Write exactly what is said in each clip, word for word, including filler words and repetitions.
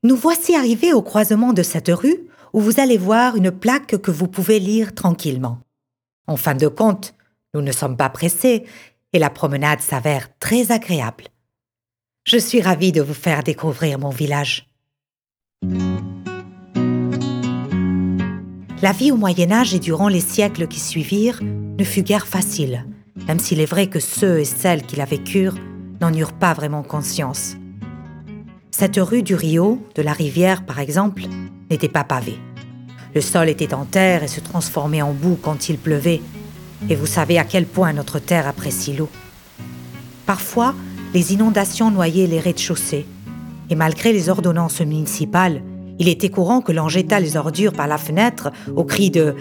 Nous voici arrivés au croisement de cette rue où vous allez voir une plaque que vous pouvez lire tranquillement. En fin de compte, nous ne sommes pas pressés et la promenade s'avère très agréable. Je suis ravie de vous faire découvrir mon village. La vie au Moyen-Âge et durant les siècles qui suivirent ne fut guère facile, même s'il est vrai que ceux et celles qui la vécurent n'en eurent pas vraiment conscience. Cette rue du Rio, de la rivière par exemple, n'était pas pavée. Le sol était en terre et se transformait en boue quand il pleuvait, et vous savez à quel point notre terre apprécie l'eau. Parfois, les inondations noyaient les rez-de-chaussée, et malgré les ordonnances municipales, il était courant que l'on jetât les ordures par la fenêtre au cri de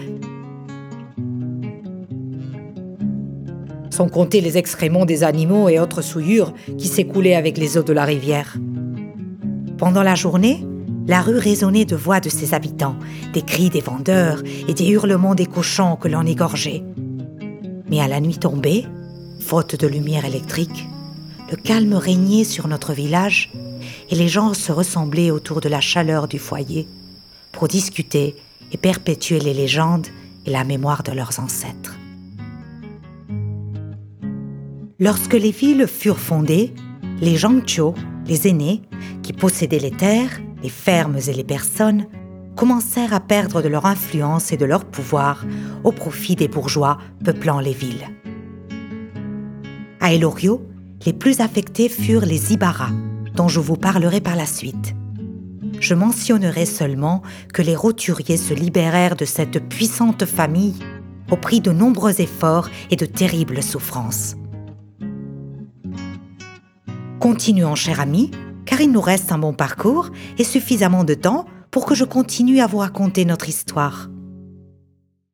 « sans compter les excréments des animaux et autres souillures qui s'écoulaient avec les eaux de la rivière. » Pendant la journée, la rue résonnait de voix de ses habitants, des cris des vendeurs et des hurlements des cochons que l'on égorgeait. Mais à la nuit tombée, faute de lumière électrique, le calme régnait sur notre village et les gens se ressemblaient autour de la chaleur du foyer pour discuter et perpétuer les légendes et la mémoire de leurs ancêtres. Lorsque les villes furent fondées, les Zhangqiu, les aînés, qui possédaient les terres, les fermes et les personnes, commencèrent à perdre de leur influence et de leur pouvoir au profit des bourgeois peuplant les villes. À El Orrio, les plus affectés furent les Ibarra, dont je vous parlerai par la suite. Je mentionnerai seulement que les roturiers se libérèrent de cette puissante famille au prix de nombreux efforts et de terribles souffrances. Continuons, cher ami, car il nous reste un bon parcours et suffisamment de temps pour que je continue à vous raconter notre histoire.